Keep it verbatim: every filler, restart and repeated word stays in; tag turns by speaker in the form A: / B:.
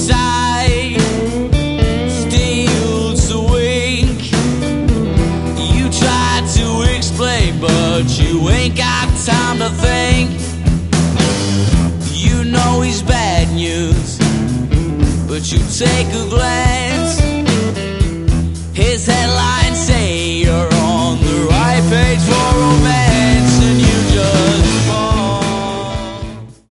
A: sight steals a wink. You try to explain, but you ain't got time to think. You know he's bad news, but you take a glance. His headlights